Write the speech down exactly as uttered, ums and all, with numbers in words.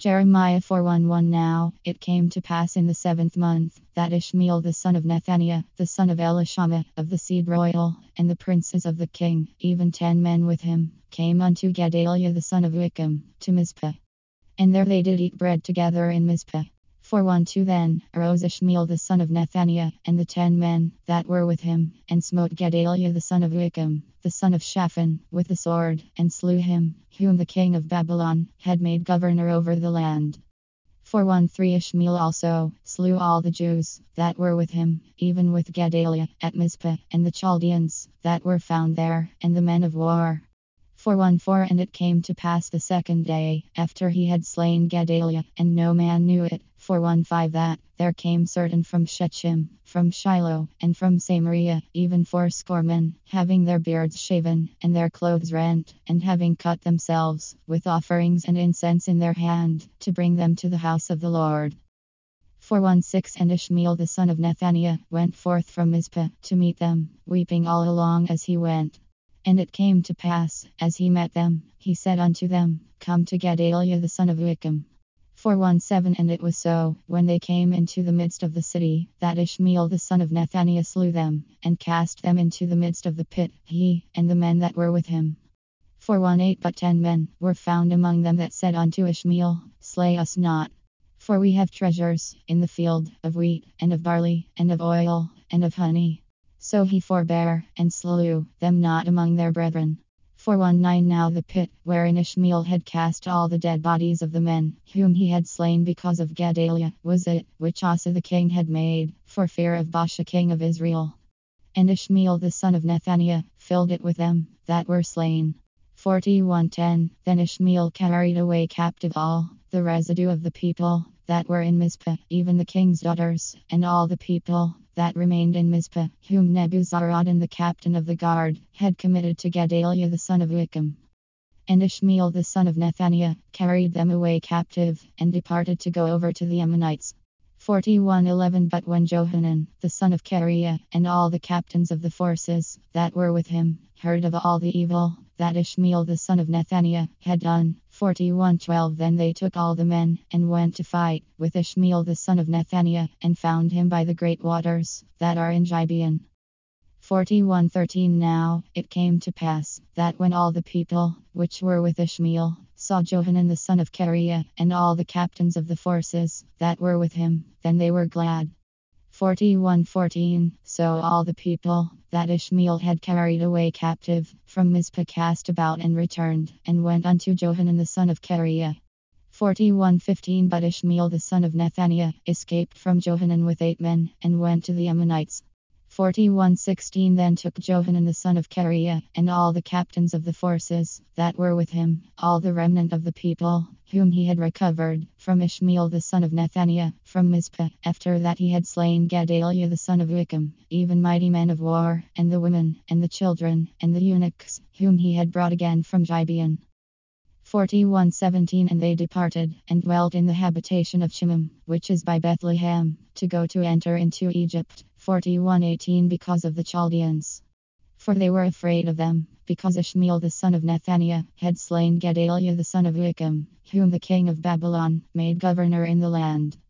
Jeremiah four eleven. Now it came to pass in the seventh month that Ishmael the son of Nethaniah, the son of Elishama, of the seed royal, and the princes of the king, even ten men with him, came unto Gedaliah the son of Wickham, to Mizpah. And there they did eat bread together in Mizpah. four twelve. Then arose Ishmael the son of Nethaniah, and the ten men that were with him, and smote Gedaliah the son of Wickham, the son of Shaphan, with the sword, and slew him, whom the king of Babylon had made governor over the land. four thirteen. Ishmael also slew all the Jews that were with him, even with Gedaliah, at Mizpah, and the Chaldeans that were found there, and the men of war. four fourteen. And it came to pass the second day, after he had slain Gedaliah, and no man knew it, four fifteen, that there came certain from Shechem, from Shiloh, and from Samaria, even fourscore men, having their beards shaven, and their clothes rent, and having cut themselves, with offerings and incense in their hand, to bring them to the house of the Lord. four sixteen. And Ishmael the son of Nethaniah went forth from Mizpah to meet them, weeping all along as he went. And it came to pass, as he met them, he said unto them, Come to Gedaliah the son of Wickham. four seventeen. And it was so, when they came into the midst of the city, that Ishmael the son of Nethaniah slew them, and cast them into the midst of the pit, he, and the men that were with him. four eighteen. But ten men were found among them that said unto Ishmael, Slay us not. For we have treasures in the field, of wheat, and of barley, and of oil, and of honey. So he forbare, and slew them not among their brethren. four nineteen. Now the pit, wherein Ishmael had cast all the dead bodies of the men, whom he had slain because of Gedaliah, was it, which Asa the king had made, for fear of Baasha king of Israel. And Ishmael the son of Nethaniah filled it with them that were slain. forty-one ten. Then Ishmael carried away captive all the residue of the people that were in Mizpah, even the king's daughters, and all the people that remained in Mizpah, whom Nebuzaradan the captain of the guard had committed to Gedaliah the son of Wickham. And Ishmael the son of Nethaniah carried them away captive, and departed to go over to the Ammonites. forty-one eleven. But when Johanan the son of Kareah, and all the captains of the forces that were with him, heard of all the evil that Ishmael the son of Nethaniah had done, forty-one twelve. Then they took all the men, and went to fight with Ishmael the son of Nethaniah, and found him by the great waters that are in Gibeon. forty-one thirteen. Now it came to pass, that when all the people which were with Ishmael saw Johanan the son of Kareah, and all the captains of the forces that were with him, then they were glad. forty-one fourteen. So all the people that Ishmael had carried away captive from Mizpah cast about and returned, and went unto Johanan the son of Kareah. forty-one fifteen. But Ishmael the son of Nethaniah escaped from Johanan with eight men, and went to the Ammonites. forty-one sixteen. Then took Johanan the son of Kareah, and all the captains of the forces that were with him, all the remnant of the people, whom he had recovered from Ishmael the son of Nethaniah, from Mizpah, after that he had slain Gedaliah the son of Wickham, even mighty men of war, and the women, and the children, and the eunuchs, whom he had brought again from Gibeon. forty-one seventeen. And they departed, and dwelt in the habitation of Chimham, which is by Bethlehem, to go to enter into Egypt. forty-one eighteen. Because of the Chaldeans. For they were afraid of them, because Ishmael the son of Nethaniah had slain Gedaliah the son of Wickham, whom the king of Babylon made governor in the land.